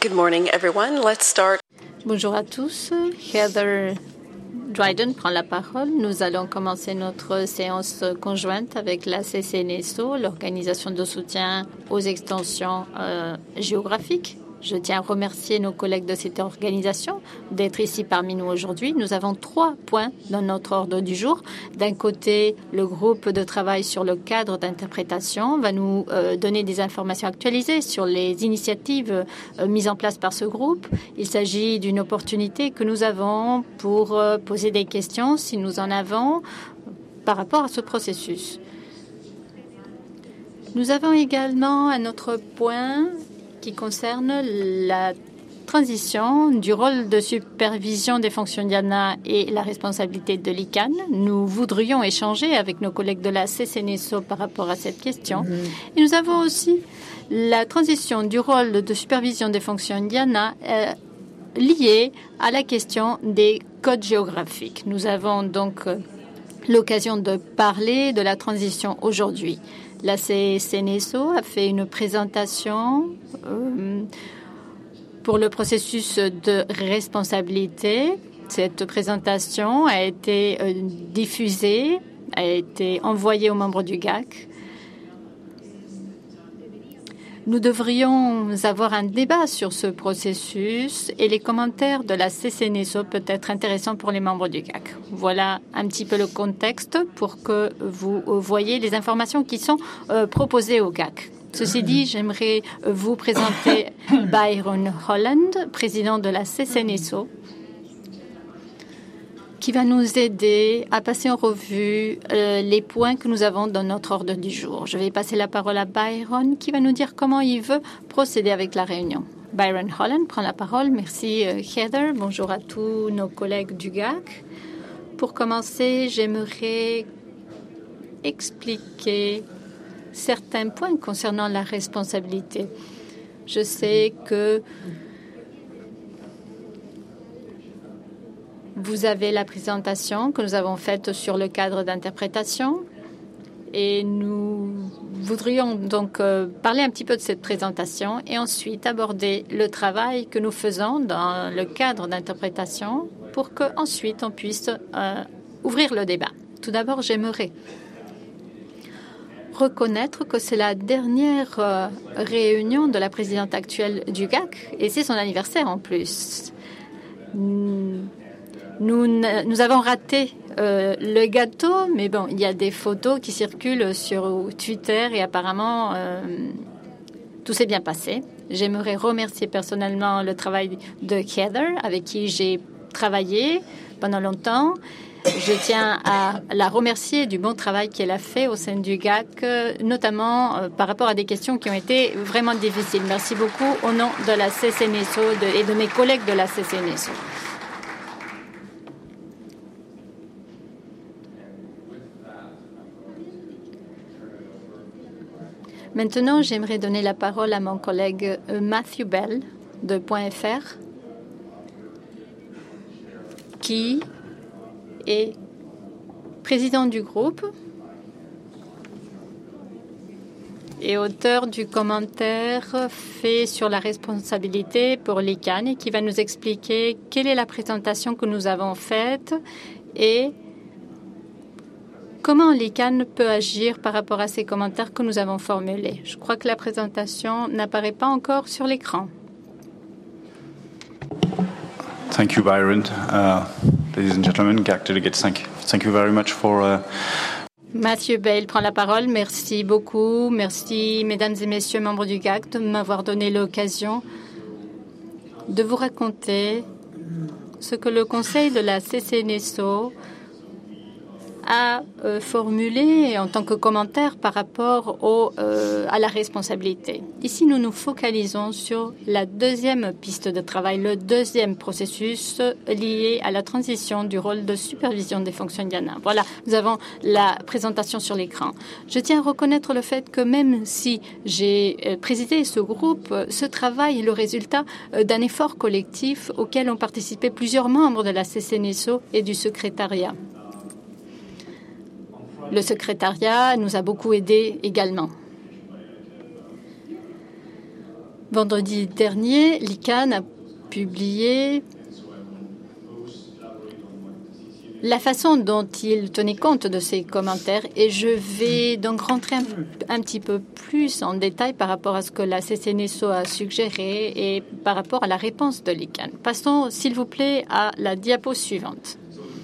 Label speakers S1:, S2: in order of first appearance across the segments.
S1: Good morning, everyone. Let's start.
S2: Bonjour à tous. Heather Dryden prend la parole. Nous allons commencer notre séance conjointe avec la CCNSO, l'organisation de soutien aux extensions géographiques. Je tiens à remercier nos collègues de cette organisation d'être ici parmi nous aujourd'hui. Nous avons 3 points dans notre ordre du jour. D'un côté, le groupe de travail sur le cadre d'interprétation va nous donner des informations actualisées sur les initiatives mises en place par ce groupe. Il s'agit d'une opportunité que nous avons pour poser des questions, si nous en avons, par rapport à ce processus. Nous avons également un autre point qui concerne la transition du rôle de supervision des fonctions d'IANA et la responsabilité de l'ICANN. Nous voudrions échanger avec nos collègues de la CCNSO par rapport à cette question. Et nous avons aussi la transition du rôle de supervision des fonctions d'IANA liée à la question des codes géographiques. Nous avons donc l'occasion de parler de la transition aujourd'hui. La CCNSO a fait une présentation pour le processus de responsabilité. Cette présentation a été diffusée, a été envoyée aux membres du GAC. Nous devrions avoir un débat sur ce processus et les commentaires de la CCNSO peuvent être intéressants pour les membres du GAC. Voilà un petit peu le contexte pour que vous voyez les informations qui sont proposées au GAC. Ceci dit, j'aimerais vous présenter Byron Holland, président de la CCNSO, qui va nous aider à passer en revue les points que nous avons dans notre ordre du jour. Je vais passer la parole à Byron, qui va nous dire comment il veut procéder avec la réunion. Byron Holland prend la parole. Merci Heather. Bonjour à tous nos collègues du GAC. Pour commencer, j'aimerais expliquer certains points concernant la responsabilité. Je sais que vous avez la présentation que nous avons faite sur le cadre d'interprétation et nous voudrions donc parler un petit peu de cette présentation et ensuite aborder le travail que nous faisons dans le cadre d'interprétation pour qu'ensuite on puisse ouvrir le débat. Tout d'abord, j'aimerais reconnaître que c'est la dernière réunion de la présidente actuelle du GAC et c'est son anniversaire en plus. Nous avons raté le gâteau, mais bon, il y a des photos qui circulent sur Twitter et apparemment tout s'est bien passé. J'aimerais remercier personnellement le travail de Heather, avec qui j'ai travaillé pendant longtemps. Je tiens à la remercier du bon travail qu'elle a fait au sein du GAC, notamment par rapport à des questions qui ont été vraiment difficiles. Merci beaucoup au nom de la CCNSO et de mes collègues de la CCNSO. Maintenant, j'aimerais donner la parole à mon collègue Matthew Bell de .fr, qui est président du groupe et auteur du commentaire fait sur la responsabilité pour l'ICANN et qui va nous expliquer quelle est la présentation que nous avons faite et comment l'ICANN peut agir par rapport à ces commentaires que nous avons formulés. Je crois que la présentation n'apparaît pas encore sur l'écran.
S3: Thank you, Byron. Ladies and gentlemen, GAC delegates, thank you very much for...
S2: Matthew Bale prend la parole. Merci beaucoup. Merci, mesdames et messieurs, membres du GAC, de m'avoir donné l'occasion de vous raconter ce que le Conseil de la CCNSO a formulé en tant que commentaire par rapport à la responsabilité. Ici, nous nous focalisons sur la deuxième piste de travail, le deuxième processus lié à la transition du rôle de supervision des fonctions d'IANA. Voilà, nous avons la présentation sur l'écran. Je tiens à reconnaître le fait que même si j'ai présidé ce groupe, ce travail est le résultat d'un effort collectif auquel ont participé plusieurs membres de la CCNSO et du secrétariat. Le secrétariat nous a beaucoup aidés également. Vendredi dernier, l'ICANN a publié la façon dont il tenait compte de ces commentaires et je vais donc rentrer un petit peu plus en détail par rapport à ce que la CCNSO a suggéré et par rapport à la réponse de l'ICANN. Passons, s'il vous plaît, à la diapo suivante.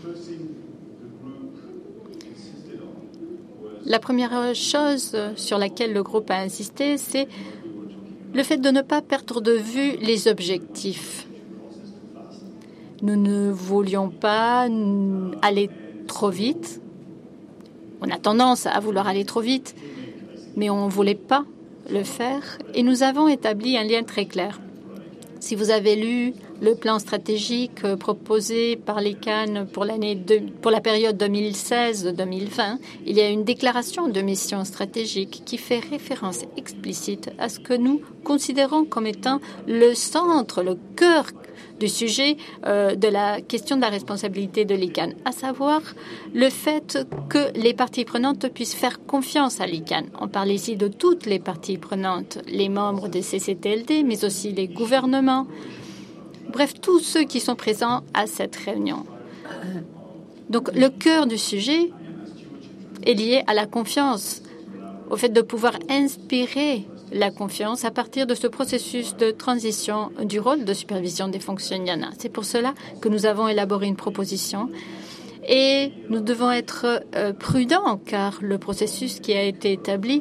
S2: La première chose sur laquelle le groupe a insisté, c'est le fait de ne pas perdre de vue les objectifs. Nous ne voulions pas aller trop vite. On a tendance à vouloir aller trop vite, mais on ne voulait pas le faire. Et nous avons établi un lien très clair. Si vous avez lu le plan stratégique proposé par l'ICANN pour la période 2016-2020, il y a une déclaration de mission stratégique qui fait référence explicite à ce que nous considérons comme étant le centre, le cœur du sujet de la question de la responsabilité de l'ICANN, à savoir le fait que les parties prenantes puissent faire confiance à l'ICANN. On parle ici de toutes les parties prenantes, les membres des CCTLD, mais aussi les gouvernements, bref, tous ceux qui sont présents à cette réunion. Donc, le cœur du sujet est lié à la confiance, au fait de pouvoir inspirer la confiance à partir de ce processus de transition du rôle de supervision des fonctions IANA. C'est pour cela que nous avons élaboré une proposition et nous devons être prudents car le processus qui a été établi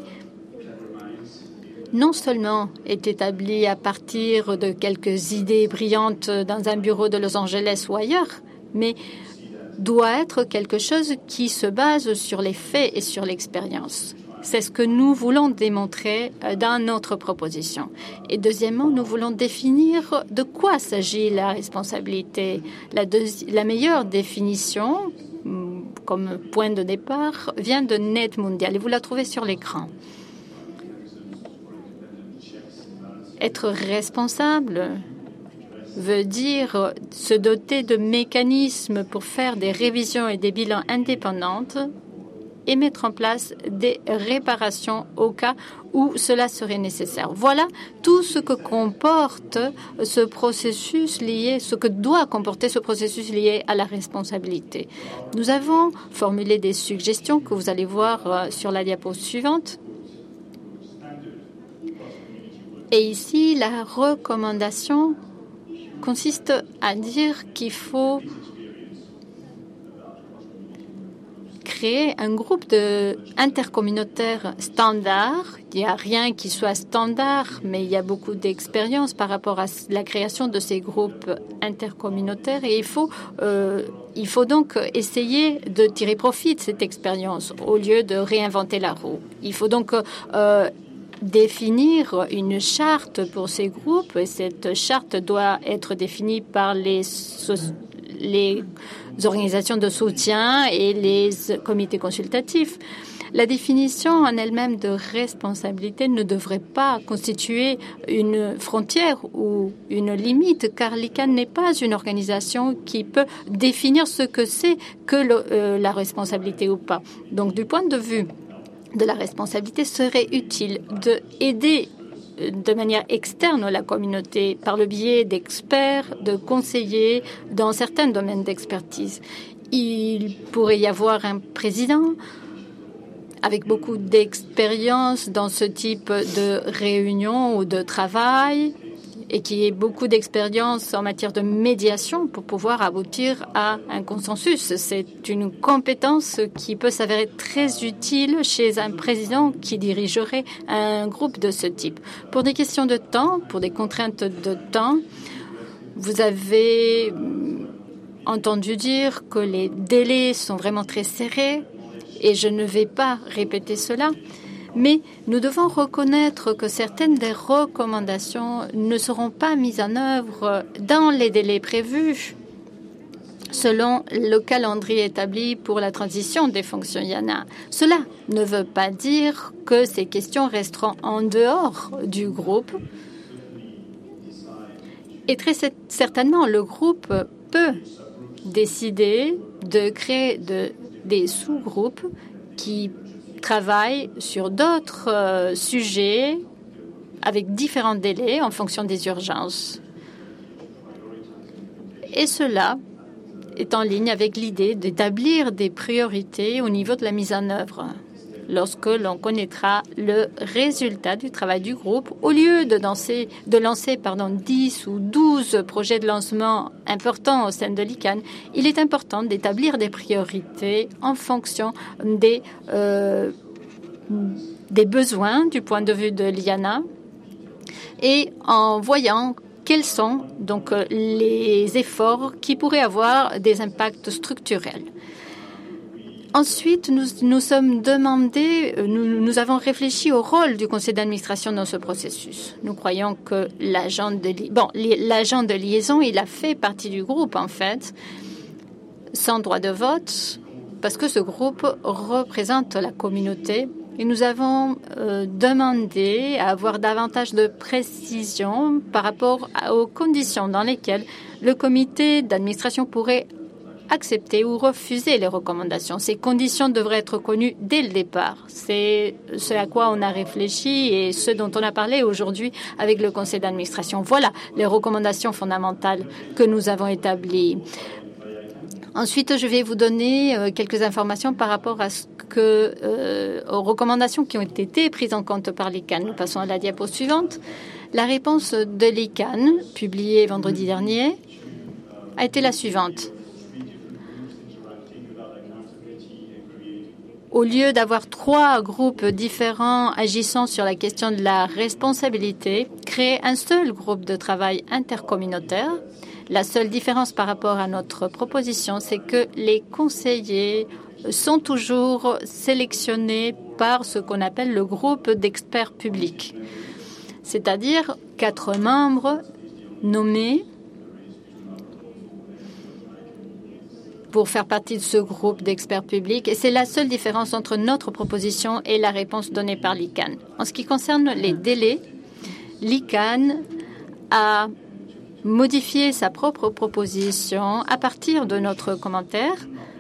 S2: non seulement est établi à partir de quelques idées brillantes dans un bureau de Los Angeles ou ailleurs, mais doit être quelque chose qui se base sur les faits et sur l'expérience. C'est ce que nous voulons démontrer dans notre proposition. Et deuxièmement, nous voulons définir de quoi s'agit la responsabilité. La meilleure définition, comme point de départ, vient de Net Mundial et vous la trouvez sur l'écran. Être responsable veut dire se doter de mécanismes pour faire des révisions et des bilans indépendantes et mettre en place des réparations au cas où cela serait nécessaire. Voilà tout ce que comporte ce processus lié, ce que doit comporter ce processus lié à la responsabilité. Nous avons formulé des suggestions que vous allez voir sur la diapo suivante. Et ici, la recommandation consiste à dire qu'il faut créer un groupe intercommunautaire standard. Il n'y a rien qui soit standard, mais il y a beaucoup d'expérience par rapport à la création de ces groupes intercommunautaires et il faut donc essayer de tirer profit de cette expérience au lieu de réinventer la roue. Il faut donc définir une charte pour ces groupes et cette charte doit être définie par les organisations de soutien et les comités consultatifs. La définition en elle-même de responsabilité ne devrait pas constituer une frontière ou une limite, car l'ICANN n'est pas une organisation qui peut définir ce que c'est que la responsabilité ou pas. Donc, du point de vue de la responsabilité, serait utile d'aider de manière externe la communauté par le biais d'experts, de conseillers dans certains domaines d'expertise. Il pourrait y avoir un président avec beaucoup d'expérience dans ce type de réunion ou de travail et qui ait beaucoup d'expérience en matière de médiation pour pouvoir aboutir à un consensus. C'est une compétence qui peut s'avérer très utile chez un président qui dirigerait un groupe de ce type. Pour des questions de temps, pour des contraintes de temps, vous avez entendu dire que les délais sont vraiment très serrés et je ne vais pas répéter cela. Mais nous devons reconnaître que certaines des recommandations ne seront pas mises en œuvre dans les délais prévus selon le calendrier établi pour la transition des fonctions IANA. Cela ne veut pas dire que ces questions resteront en dehors du groupe. Et très certainement, le groupe peut décider de créer des sous-groupes qui travaillent sur d'autres sujets avec différents délais en fonction des urgences. Et cela est en ligne avec l'idée d'établir des priorités au niveau de la mise en œuvre. Lorsque l'on connaîtra le résultat du travail du groupe, au lieu de lancer 10 ou 12 projets de lancement importants au sein de l'ICANN, il est important d'établir des priorités en fonction des besoins du point de vue de l'IANA et en voyant quels sont donc les efforts qui pourraient avoir des impacts structurels. Ensuite, nous avons réfléchi au rôle du conseil d'administration dans ce processus. Nous croyons que l'agent de liaison, il a fait partie du groupe, en fait, sans droit de vote, parce que ce groupe représente la communauté. Et nous avons demandé à avoir davantage de précision par rapport aux conditions dans lesquelles le comité d'administration pourrait accepter ou refuser les recommandations. Ces conditions devraient être connues dès le départ. C'est ce à quoi on a réfléchi et ce dont on a parlé aujourd'hui avec le conseil d'administration. Voilà les recommandations fondamentales que nous avons établies. Ensuite, je vais vous donner quelques informations par rapport aux recommandations qui ont été prises en compte par l'ICANN. Nous passons à la diapo suivante. La réponse de l'ICANN, publiée vendredi dernier, a été la suivante. Au lieu d'avoir 3 groupes différents agissant sur la question de la responsabilité, créer un seul groupe de travail intercommunautaire. La seule différence par rapport à notre proposition, c'est que les conseillers sont toujours sélectionnés par ce qu'on appelle le groupe d'experts publics, c'est-à-dire 4 membres nommés pour faire partie de ce groupe d'experts publics. Et c'est la seule différence entre notre proposition et la réponse donnée par l'ICANN. En ce qui concerne les délais, l'ICANN a modifié sa propre proposition à partir de notre commentaire.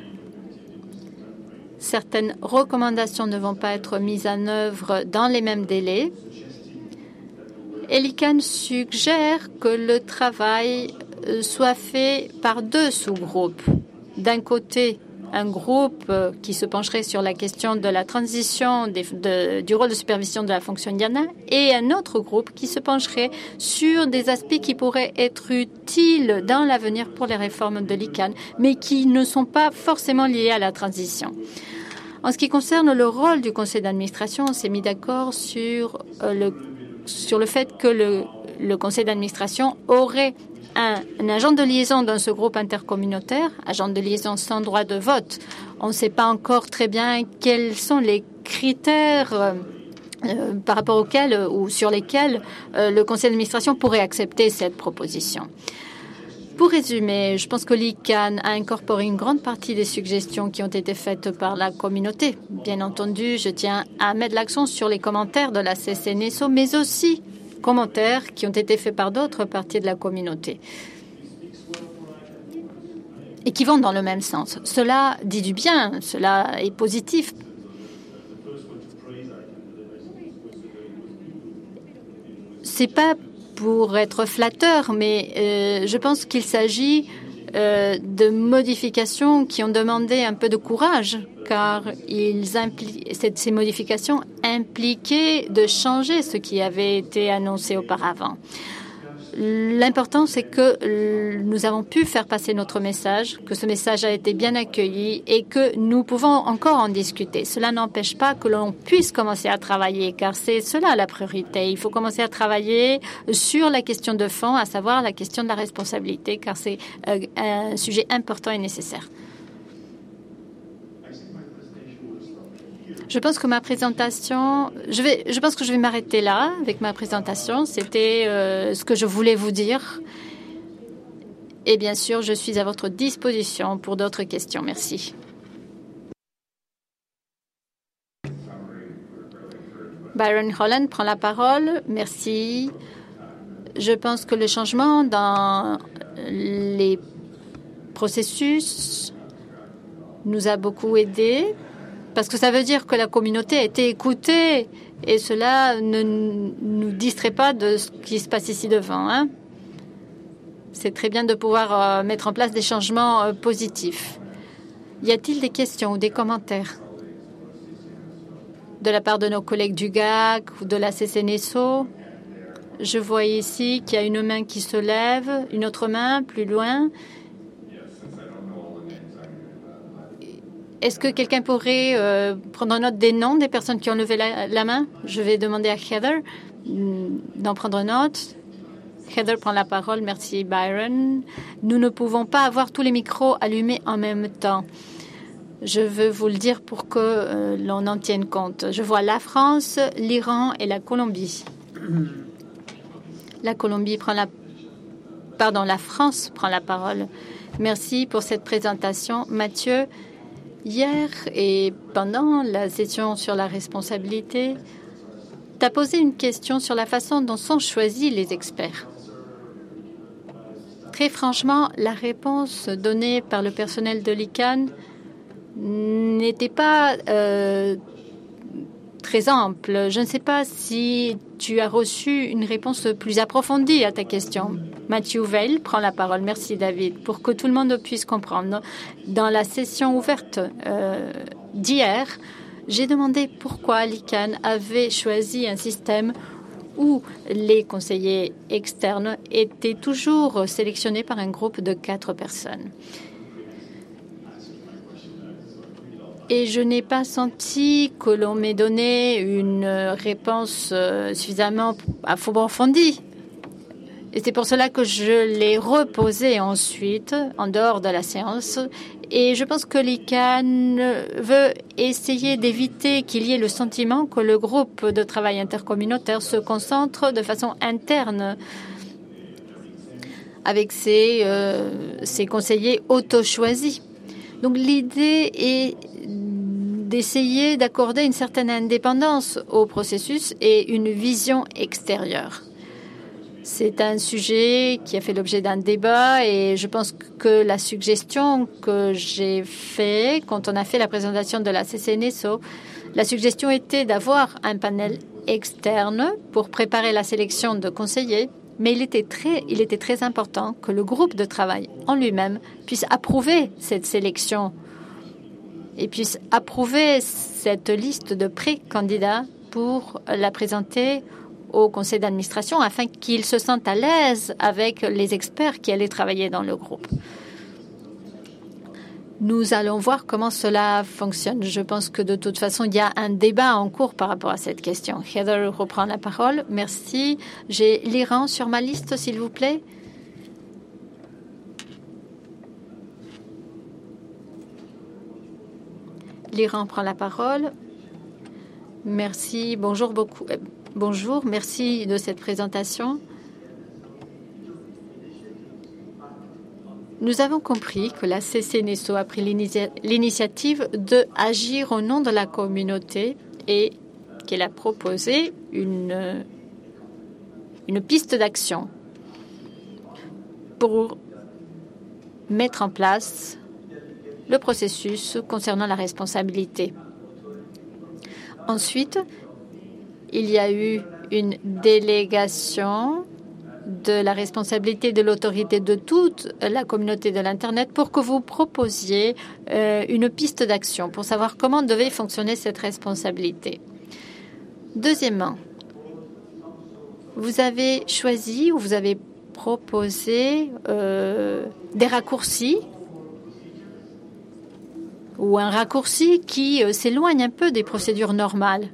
S2: Certaines recommandations ne vont pas être mises en œuvre dans les mêmes délais. Et l'ICANN suggère que le travail soit fait par 2 sous-groupes. D'un côté, un groupe qui se pencherait sur la question de la transition du rôle de supervision de la fonction IANA et un autre groupe qui se pencherait sur des aspects qui pourraient être utiles dans l'avenir pour les réformes de l'ICANN, mais qui ne sont pas forcément liés à la transition. En ce qui concerne le rôle du conseil d'administration, on s'est mis d'accord sur le fait que le conseil d'administration aurait un agent de liaison dans ce groupe intercommunautaire, agent de liaison sans droit de vote. On ne sait pas encore très bien quels sont les critères par rapport auxquels ou sur lesquels le conseil d'administration pourrait accepter cette proposition. Pour résumer, je pense que l'ICANN a incorporé une grande partie des suggestions qui ont été faites par la communauté. Bien entendu, je tiens à mettre l'accent sur les commentaires de la CCNSO, mais aussi commentaires qui ont été faits par d'autres parties de la communauté et qui vont dans le même sens. Cela dit du bien, cela est positif. C'est pas pour être flatteur, mais je pense qu'il s'agit de modifications qui ont demandé un peu de courage, car ces modifications impliquaient de changer ce qui avait été annoncé auparavant. L'important, c'est que nous avons pu faire passer notre message, que ce message a été bien accueilli et que nous pouvons encore en discuter. Cela n'empêche pas que l'on puisse commencer à travailler, car c'est cela la priorité. Il faut commencer à travailler sur la question de fond, à savoir la question de la responsabilité, car c'est un sujet important et nécessaire. Je pense que ma présentation, je pense que je vais m'arrêter là avec ma présentation. C'était ce que je voulais vous dire. Et bien sûr, je suis à votre disposition pour d'autres questions. Merci. Byron Holland prend la parole. Merci. Je pense que le changement dans les processus nous a beaucoup aidés, parce que ça veut dire que la communauté a été écoutée et cela ne nous distrait pas de ce qui se passe ici devant. Hein. C'est très bien de pouvoir mettre en place des changements positifs. Y a-t-il des questions ou des commentaires de la part de nos collègues du GAC ou de la CCNSO? Je vois ici qu'il y a une main qui se lève, une autre main plus loin. Est-ce que quelqu'un pourrait prendre note des noms des personnes qui ont levé la main? Je vais demander à Heather d'en prendre note. Heather prend la parole. Merci, Byron. Nous ne pouvons pas avoir tous les micros allumés en même temps. Je veux vous le dire pour que l'on en tienne compte. Je vois la France, l'Iran et la Colombie. La France prend la parole. Merci pour cette présentation. Mathieu, hier et pendant la session sur la responsabilité, tu as posé une question sur la façon dont sont choisis les experts. Très franchement, la réponse donnée par le personnel de l'ICANN n'était pas très ample. Je ne sais pas si tu as reçu une réponse plus approfondie à ta question. Matthew Veil prend la parole. Merci, David. Pour que tout le monde puisse comprendre, dans la session ouverte d'hier, j'ai demandé pourquoi l'ICANN avait choisi un système où les conseillers externes étaient toujours sélectionnés par un groupe de 4 personnes. Et je n'ai pas senti que l'on m'ait donné une réponse suffisamment approfondie. Et c'est pour cela que je l'ai reposée ensuite, en dehors de la séance. Et je pense que l'ICANN veut essayer d'éviter qu'il y ait le sentiment que le groupe de travail intercommunautaire se concentre de façon interne avec ses conseillers auto-choisis. Donc l'idée est d'essayer d'accorder une certaine indépendance au processus et une vision extérieure. C'est un sujet qui a fait l'objet d'un débat et je pense que la suggestion que j'ai faite quand on a fait la présentation de la CCNSO, la suggestion était d'avoir un panel externe pour préparer la sélection de conseillers, mais il était très important que le groupe de travail en lui-même puisse approuver cette sélection et puisse approuver cette liste de pré-candidats pour la présenter au conseil d'administration afin qu'ils se sentent à l'aise avec les experts qui allaient travailler dans le groupe. Nous allons voir comment cela fonctionne. Je pense que de toute façon, il y a un débat en cours par rapport à cette question. Heather reprend la parole. Merci. J'ai l'Iran sur ma liste, s'il vous plaît. L'Iran prend la parole. Merci. Bonjour beaucoup. Bonjour, merci de cette présentation. Nous avons compris que la CCNSO a pris l'initiative d'agir au nom de la communauté et qu'elle a proposé une piste d'action pour mettre en place le processus concernant la responsabilité. Ensuite, il y a eu une délégation de la responsabilité de l'autorité de toute la communauté de l'Internet pour que vous proposiez une piste d'action pour savoir comment devait fonctionner cette responsabilité. Deuxièmement, vous avez choisi ou vous avez proposé des raccourcis ou un raccourci qui s'éloigne un peu des procédures normales.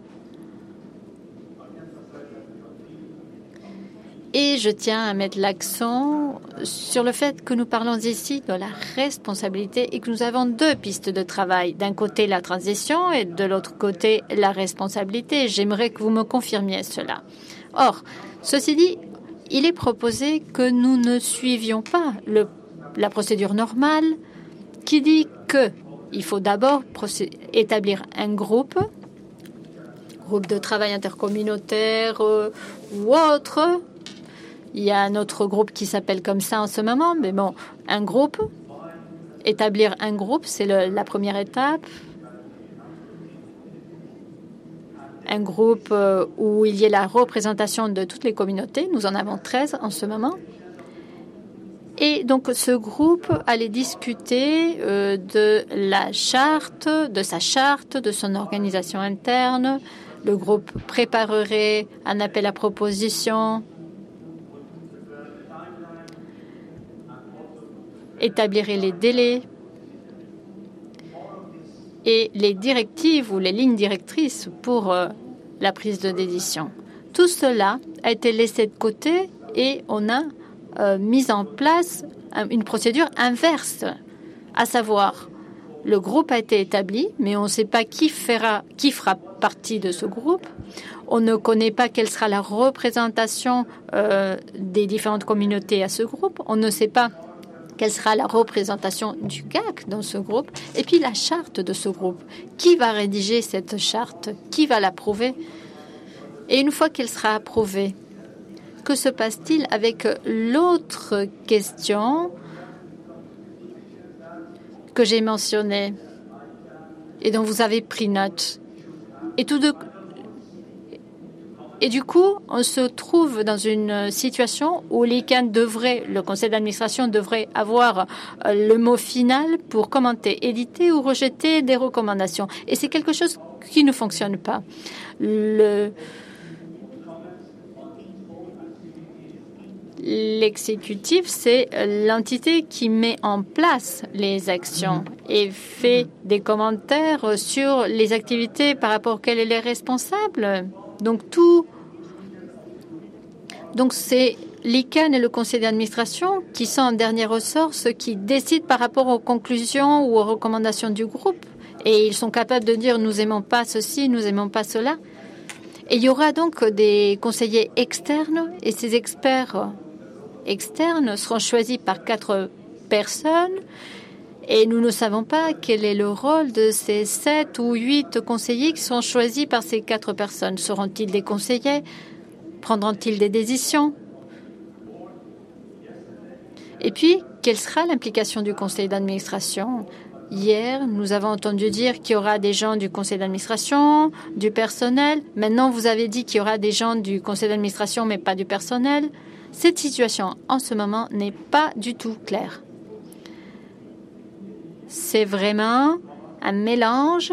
S2: Et je tiens à mettre l'accent sur le fait que nous parlons ici de la responsabilité et que nous avons 2 pistes de travail. D'un côté, la transition et de l'autre côté, la responsabilité. J'aimerais que vous me confirmiez cela. Or, ceci dit, il est proposé que nous ne suivions pas la procédure normale qui dit qu'il faut d'abord établir un groupe de travail intercommunautaire ou autre. Il y a un autre groupe qui s'appelle comme ça en ce moment, mais bon, un groupe, établir un groupe, c'est la première étape. un groupe où il y ait la représentation de toutes les communautés. Nous en avons 13 en ce moment. Et donc, ce groupe allait discuter de sa charte, de son organisation interne. Le groupe préparerait un appel à proposition, établirait les délais et les directives ou les lignes directrices pour la prise de décision. Tout cela a été laissé de côté et on a mis en place une procédure inverse, à savoir, le groupe a été établi, mais on ne sait pas qui fera partie de ce groupe. On ne connaît pas quelle sera la représentation des différentes communautés à ce groupe. On ne sait pas quelle sera la représentation du GAC dans ce groupe. Et puis la charte de ce groupe. Qui va rédiger cette charte? Qui va l'approuver? Et une fois qu'elle sera approuvée, que se passe-t-il avec l'autre question que j'ai mentionnée et dont vous avez pris note? Et du coup, on se trouve dans une situation où l'ICANN le conseil d'administration devrait avoir le mot final pour commenter, éditer ou rejeter des recommandations. Et c'est quelque chose qui ne fonctionne pas. L'exécutif, c'est l'entité qui met en place les actions et fait des commentaires sur les activités par rapport auxquelles elle est responsable. Donc c'est l'ICANN et le conseil d'administration qui sont en dernier ressort ceux qui décident par rapport aux conclusions ou aux recommandations du groupe. Et ils sont capables de dire « nous n'aimons pas ceci, nous n'aimons pas cela ». Et il y aura donc des conseillers externes et ces experts externes seront choisis par 4 personnes et nous ne savons pas quel est le rôle de ces 7 ou 8 conseillers qui sont choisis par ces 4 personnes. Seront-ils des conseillers? Prendront-ils des décisions? Et puis, quelle sera l'implication du conseil d'administration? Hier, nous avons entendu dire qu'il y aura des gens du conseil d'administration, du personnel. Maintenant, vous avez dit qu'il y aura des gens du conseil d'administration, mais pas du personnel. Cette situation, en ce moment, n'est pas du tout claire. C'est vraiment un mélange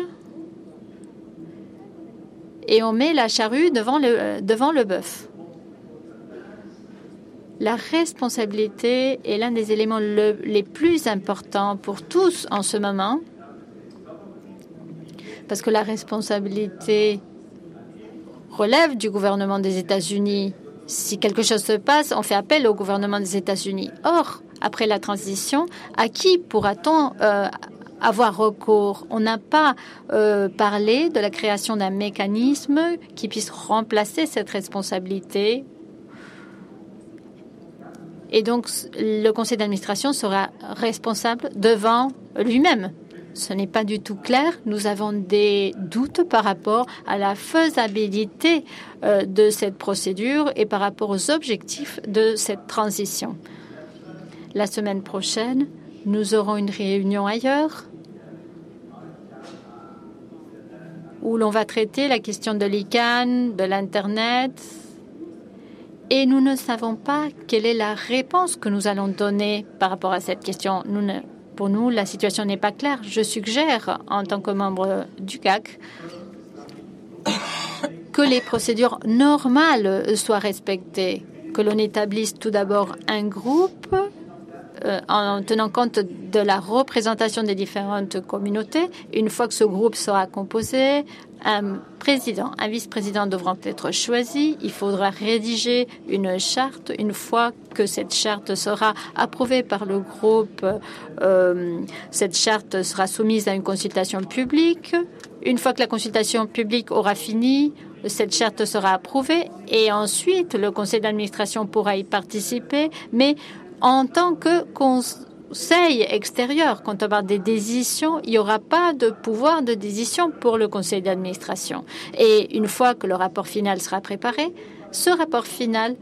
S2: et on met la charrue devant le bœuf. La responsabilité est l'un des éléments les plus importants pour tous en ce moment, parce que la responsabilité relève du gouvernement des États-Unis. Si quelque chose se passe, on fait appel au gouvernement des États-Unis. Or, après la transition, à qui pourra-t-on avoir recours? On n'a pas parlé de la création d'un mécanisme qui puisse remplacer cette responsabilité. Et donc, le conseil d'administration sera responsable devant lui-même. Ce n'est pas du tout clair. Nous avons des doutes par rapport à la faisabilité de cette procédure et par rapport aux objectifs de cette transition. La semaine prochaine, nous aurons une réunion ailleurs où l'on va traiter la question de l'ICANN, de l'Internet. Et nous ne savons pas quelle est la réponse que nous allons donner par rapport à cette question. Pour nous, la situation n'est pas claire. Je suggère, en tant que membre du GAC, que les procédures normales soient respectées, que l'on établisse tout d'abord un groupe en tenant compte de la représentation des différentes communautés. Une fois que ce groupe sera composé, un président, un vice-président devront être choisis. Il faudra rédiger une charte. Une fois que cette charte sera approuvée par le groupe, cette charte sera soumise à une consultation publique. Une fois que la consultation publique aura fini, cette charte sera approuvée et ensuite le conseil d'administration pourra y participer, mais en tant que conseil extérieur, quand on parle des décisions, il n'y aura pas de pouvoir de décision pour le conseil d'administration. Et une fois que le rapport final sera préparé, ce rapport final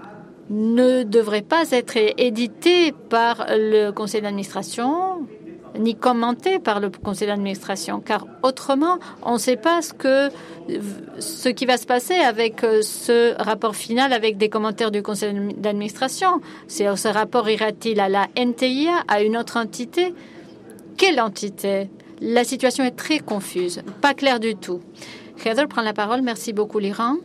S2: ne devrait pas être édité par le conseil d'administration ni commenté par le conseil d'administration, car autrement, on ne sait pas ce qui va se passer avec ce rapport final avec des commentaires du conseil d'administration. Ce rapport ira-t-il à la NTIA, à une autre entité? Quelle entité? La situation est très confuse, pas claire du tout. Heather prend la parole. Merci beaucoup, l'Iran.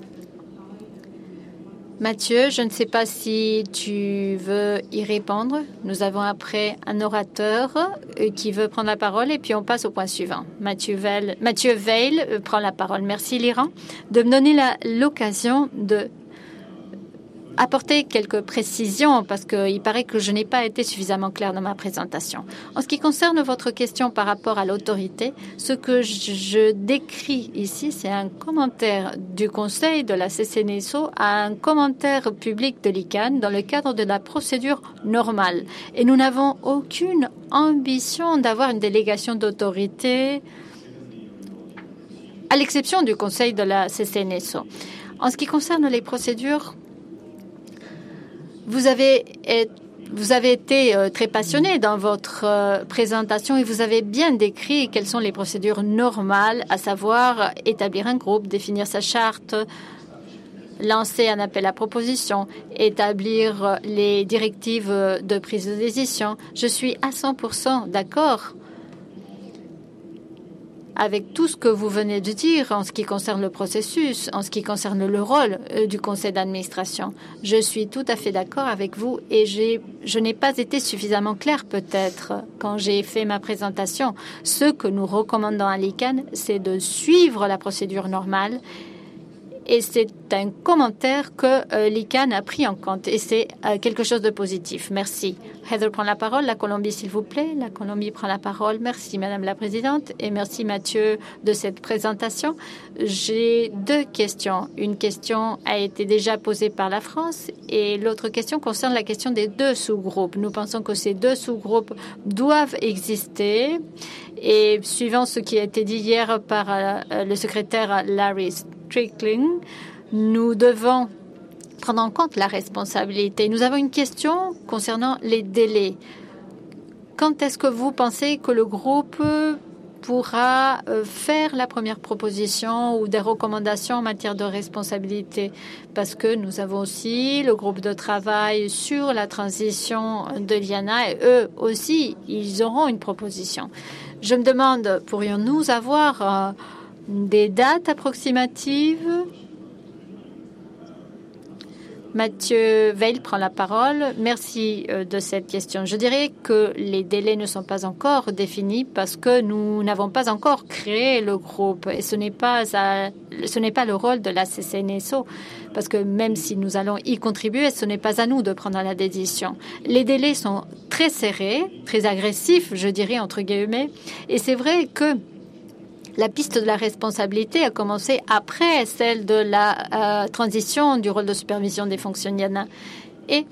S2: Mathieu, je ne sais pas si tu veux y répondre. Nous avons après un orateur qui veut prendre la parole et puis on passe au point suivant. Mathieu Veil prend la parole. Merci l'Iran de me donner l'occasion de apporter quelques précisions parce qu'il paraît que je n'ai pas été suffisamment claire dans ma présentation. En ce qui concerne votre question par rapport à l'autorité, ce que je décris ici, c'est un commentaire du Conseil de la CCNSO à un commentaire public de l'ICANN dans le cadre de la procédure normale. Et nous n'avons aucune ambition d'avoir une délégation d'autorité, à l'exception du Conseil de la CCNSO. En ce qui concerne les procédures, vous avez été très passionné dans votre présentation et vous avez bien décrit quelles sont les procédures normales, à savoir établir un groupe, définir sa charte, lancer un appel à proposition, établir les directives de prise de décision. Je suis à 100% d'accord avec tout ce que vous venez de dire en ce qui concerne le processus, en ce qui concerne le rôle du conseil d'administration. Je suis tout à fait d'accord avec vous et je n'ai pas été suffisamment claire peut-être quand j'ai fait ma présentation. Ce que nous recommandons à l'ICANN, c'est de suivre la procédure normale et c'est un commentaire que l'ICANN a pris en compte et c'est quelque chose de positif. Merci. Heather prend la parole. La Colombie, s'il vous plaît. La Colombie prend la parole. Merci, Madame la Présidente. Et merci, Mathieu, de cette présentation. J'ai deux questions. Une question a été déjà posée par la France et l'autre question concerne la question des deux sous-groupes. Nous pensons que ces deux sous-groupes doivent exister et suivant ce qui a été dit hier par le secrétaire Larry Strickling, nous devons prendre en compte la responsabilité. Nous avons une question concernant les délais. Quand est-ce que vous pensez que le groupe pourra faire la première proposition ou des recommandations en matière de responsabilité? Parce que nous avons aussi le groupe de travail sur la transition de l'IANA et eux aussi, ils auront une proposition. Je me demande, pourrions-nous avoir des dates approximatives? Mathieu Veil prend la parole. Merci de cette question. Je dirais que les délais ne sont pas encore définis parce que nous n'avons pas encore créé le groupe et ce n'est pas le rôle de la CCNSO parce que même si nous allons y contribuer, ce n'est pas à nous de prendre la décision. Les délais sont très serrés, très agressifs, je dirais entre guillemets, et c'est vrai que la piste de la responsabilité a commencé après celle de la transition du rôle de supervision des fonctionnaires. Et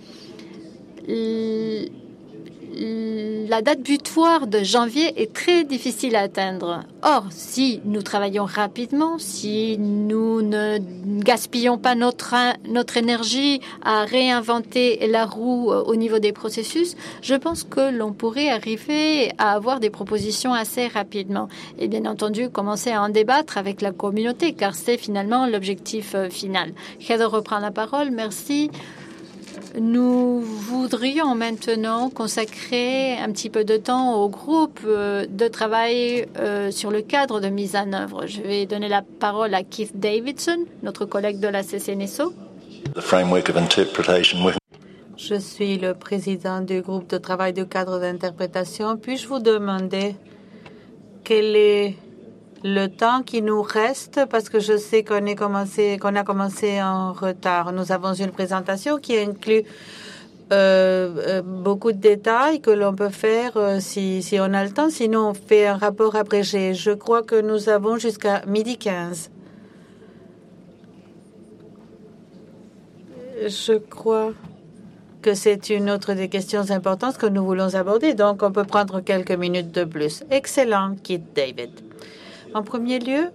S2: la date butoir de janvier est très difficile à atteindre. Or, si nous travaillons rapidement, si nous ne gaspillons pas notre énergie à réinventer la roue au niveau des processus, je pense que l'on pourrait arriver à avoir des propositions assez rapidement. Et bien entendu, commencer à en débattre avec la communauté, car c'est finalement l'objectif final. Heather reprend la parole. Merci. Nous voudrions maintenant consacrer un petit peu de temps au groupe de travail sur le cadre de mise en œuvre. Je vais donner la parole à Keith Davidson, notre collègue de la CCNSO.
S4: Je suis le président du groupe de travail du cadre d'interprétation. Puis-je vous demander quel est le temps qui nous reste, parce que je sais qu'on a commencé en retard. Nous avons une présentation qui inclut beaucoup de détails que l'on peut faire si on a le temps. Sinon, on fait un rapport abrégé. Je crois que nous avons jusqu'à 12h15. Je crois que c'est une autre des questions importantes que nous voulons aborder. Donc, on peut prendre quelques minutes de plus. Excellent, Keith David. En premier lieu,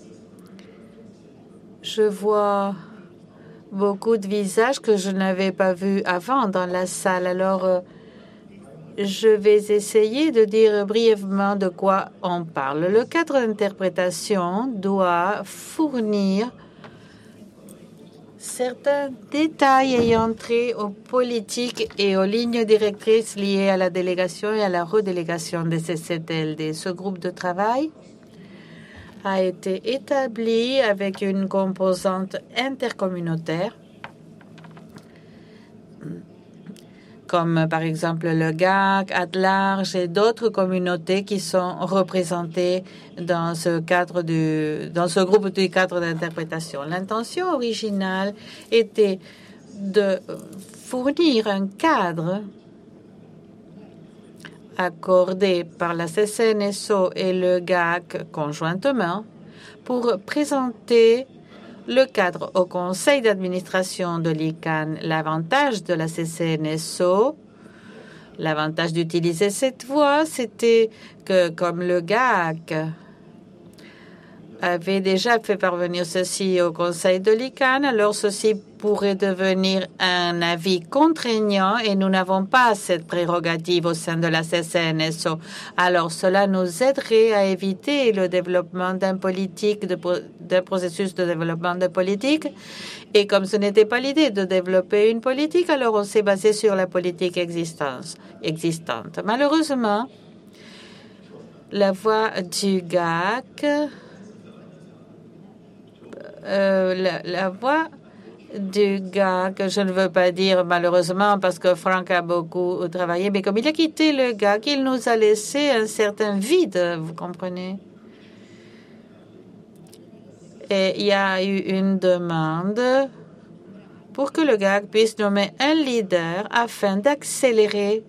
S4: je vois beaucoup de visages que je n'avais pas vus avant dans la salle. Alors, Je vais essayer de dire brièvement de quoi on parle. Le cadre d'interprétation doit fournir certains détails ayant trait aux politiques et aux lignes directrices liées à la délégation et à la redélégation des CCTLD. Ce groupe de travail a été établi avec une composante intercommunautaire, comme par exemple le GAC, At-Large et d'autres communautés qui sont représentées dans ce groupe du cadre d'interprétation. L'intention originale était de fournir un cadre accordé par la CCNSO et le GAC conjointement pour présenter le cadre au conseil d'administration de l'ICANN. L'avantage de la CCNSO, l'avantage d'utiliser cette voie, c'était que comme le GAC avait déjà fait parvenir ceci au conseil de l'ICANN, alors ceci pourrait devenir un avis contraignant et nous n'avons pas cette prérogative au sein de la CCNSO. Alors cela nous aiderait à éviter le développement d'un processus de développement de politique. Et comme ce n'était pas l'idée de développer une politique, alors on s'est basé sur la politique existante. Malheureusement, la voie du GAC, la voie du GAC, je ne veux pas dire malheureusement parce que Franck a beaucoup travaillé, mais comme il a quitté le GAC, il nous a laissé un certain vide, vous comprenez? Et il y a eu une demande pour que le GAC puisse nommer un leader afin d'accélérer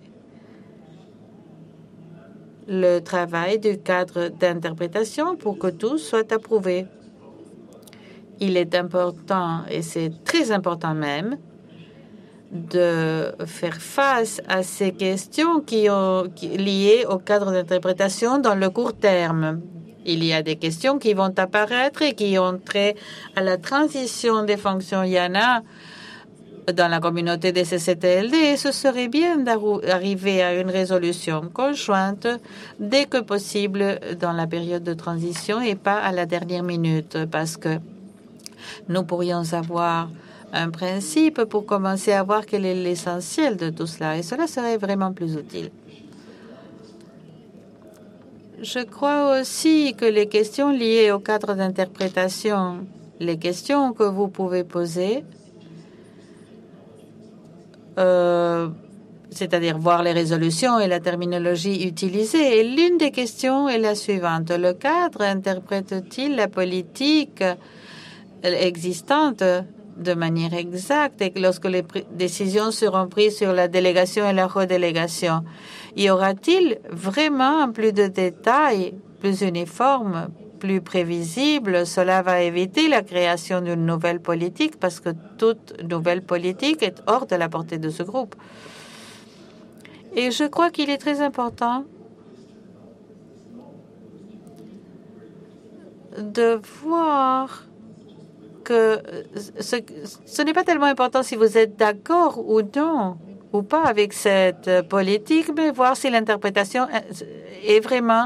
S4: le travail du cadre d'interprétation pour que tout soit approuvé. Il est important, et c'est très important même, de faire face à ces questions liées au cadre d'interprétation dans le court terme. Il y a des questions qui vont apparaître et qui ont trait à la transition des fonctions IANA dans la communauté des CCTLD, et ce serait bien d'arriver à une résolution conjointe dès que possible dans la période de transition et pas à la dernière minute, parce que nous pourrions avoir un principe pour commencer à voir quel est l'essentiel de tout cela, et cela serait vraiment plus utile. Je crois aussi que les questions liées au cadre d'interprétation, les questions que vous pouvez poser, c'est-à-dire voir les résolutions et la terminologie utilisée. Et l'une des questions est la suivante. Le cadre interprète-t-il la politique existante de manière exacte et que lorsque les décisions seront prises sur la délégation et la redélégation, y aura-t-il vraiment plus de détails, plus uniformes, plus prévisibles? Cela va éviter la création d'une nouvelle politique parce que toute nouvelle politique est hors de la portée de ce groupe. Et je crois qu'il est très important de voir que ce n'est pas tellement important si vous êtes d'accord ou non, ou pas avec cette politique, mais voir si l'interprétation est vraiment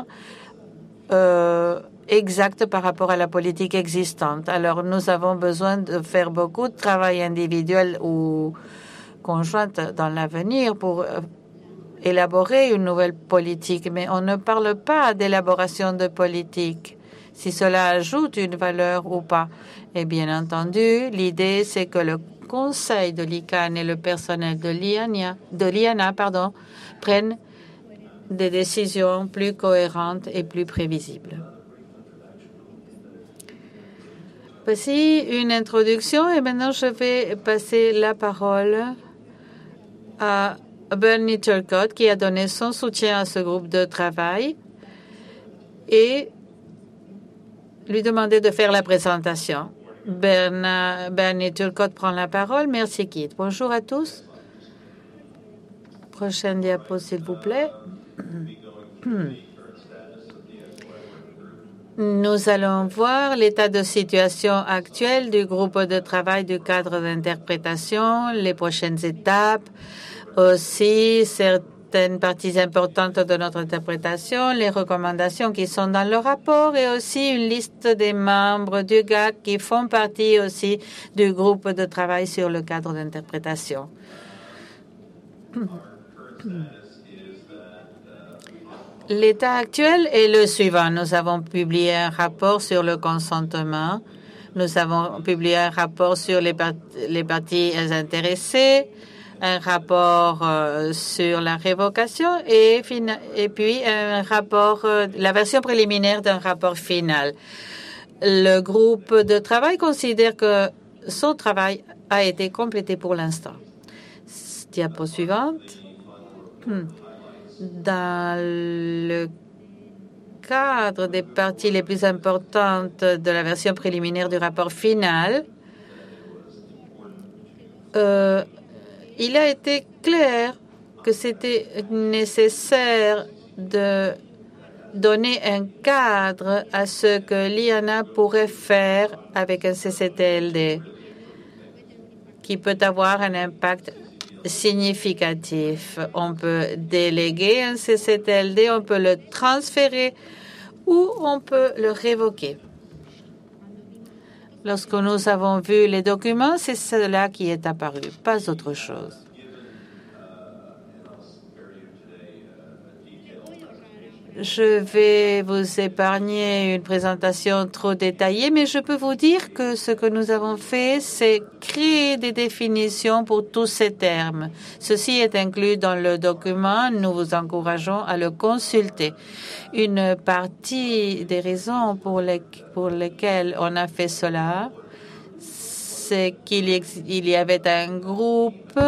S4: exacte par rapport à la politique existante. Alors, nous avons besoin de faire beaucoup de travail individuel ou conjoint dans l'avenir pour élaborer une nouvelle politique, mais on ne parle pas d'élaboration de politique, si cela ajoute une valeur ou pas. Et bien entendu, l'idée, c'est que le conseil de l'ICANN et le personnel de l'IANA prennent des décisions plus cohérentes et plus prévisibles. Voici une introduction et maintenant je vais passer la parole à Bernie Turcotte qui a donné son soutien à ce groupe de travail et lui demander de faire la présentation. Bernie Turcotte prend la parole. Merci, Kit. Bonjour à tous. Prochaine diapo, s'il vous plaît. Nous allons voir l'état de situation actuel du groupe de travail du cadre d'interprétation, les prochaines étapes, aussi certaines parties importantes de notre interprétation, les recommandations qui sont dans le rapport et aussi une liste des membres du GAC qui font partie aussi du groupe de travail sur le cadre d'interprétation. L'état actuel est le suivant. Nous avons publié un rapport sur le consentement. Nous avons publié un rapport sur les parties intéressées, un rapport sur la révocation et puis un rapport, la version préliminaire d'un rapport final. Le groupe de travail considère que son travail a été complété pour l'instant. Diapo suivante. Dans le cadre des parties les plus importantes de la version préliminaire du rapport final, il a été clair que c'était nécessaire de donner un cadre à ce que l'IANA pourrait faire avec un CCTLD qui peut avoir un impact significatif. On peut déléguer un CCTLD, on peut le transférer ou on peut le révoquer. Lorsque nous avons vu les documents, c'est cela qui est apparu, pas autre chose. Je vais vous épargner une présentation trop détaillée, mais je peux vous dire que ce que nous avons fait, c'est créer des définitions pour tous ces termes. Ceci est inclus dans le document. Nous vous encourageons à le consulter. Une partie des raisons pour lesquelles on a fait cela, c'est qu'il y avait un groupe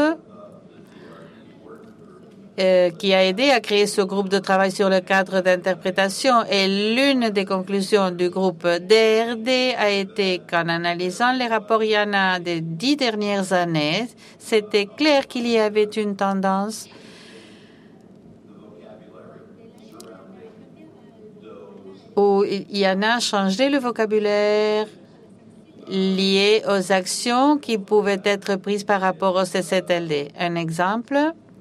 S4: qui a aidé à créer ce groupe de travail sur le cadre d'interprétation. Et l'une des conclusions du groupe DRD a été qu'en analysant les rapports IANA des 10 dernières années, c'était clair qu'il y avait une tendance où IANA a changé le vocabulaire lié aux actions qui pouvaient être prises par rapport au CCTLD. Un exemple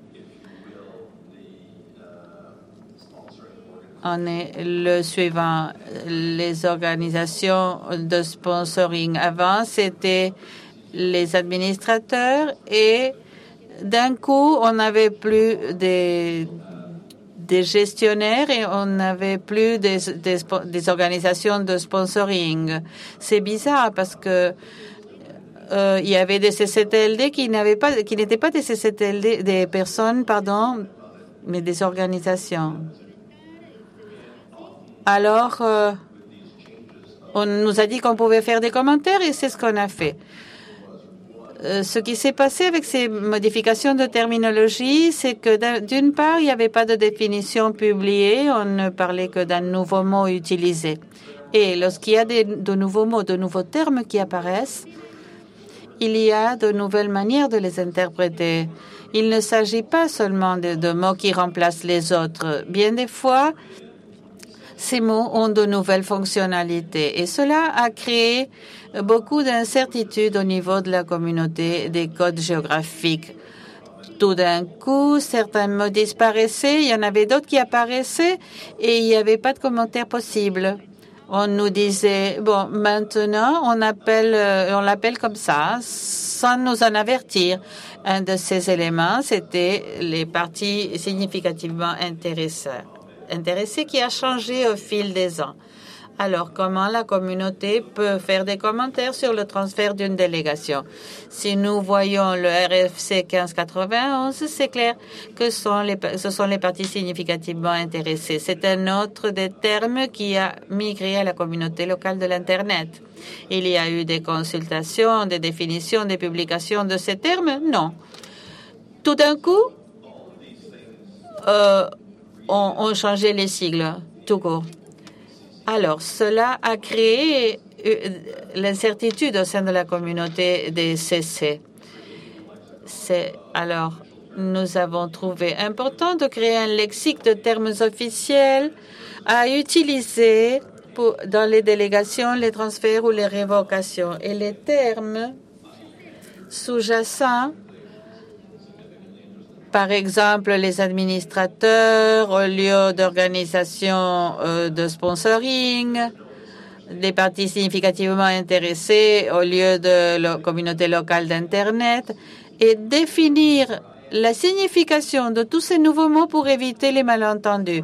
S4: en est le suivant. Les organisations de sponsoring avant, c'était les administrateurs et d'un coup, on n'avait plus des gestionnaires et on n'avait plus des organisations de sponsoring. C'est bizarre parce que il y avait des CCTLD qui n'étaient pas des CCTLD, des personnes, pardon, mais des organisations. Alors, on nous a dit qu'on pouvait faire des commentaires et c'est ce qu'on a fait. Ce qui s'est passé avec ces modifications de terminologie, c'est que d'une part, il n'y avait pas de définition publiée, on ne parlait que d'un nouveau mot utilisé. Et lorsqu'il y a de nouveaux mots, de nouveaux termes qui apparaissent, il y a de nouvelles manières de les interpréter. Il ne s'agit pas seulement de mots qui remplacent les autres. Bien des fois, ces mots ont de nouvelles fonctionnalités et cela a créé beaucoup d'incertitudes au niveau de la communauté des codes géographiques. Tout d'un coup, certains mots disparaissaient, il y en avait d'autres qui apparaissaient et il n'y avait pas de commentaire possible. On nous disait, bon, maintenant, on l'appelle comme ça, sans nous en avertir. Un de ces éléments, c'était les parties significativement intéressées qui a changé au fil des ans. Alors, comment la communauté peut faire des commentaires sur le transfert d'une délégation? Si nous voyons le RFC 1591, c'est clair que ce sont les parties significativement intéressées. C'est un autre des termes qui a migré à la communauté locale de l'Internet. Il y a eu des consultations, des définitions, des publications de ces termes? Non. Tout d'un coup, on changeait les sigles, tout court. Alors, cela a créé l'incertitude au sein de la communauté des CC. Alors, nous avons trouvé important de créer un lexique de termes officiels à utiliser dans les délégations, les transferts ou les révocations. Et les termes sous-jacents par exemple, les administrateurs au lieu d'organisations de sponsoring, des parties significativement intéressées au lieu de la communauté locale d'Internet, et définir la signification de tous ces nouveaux mots pour éviter les malentendus.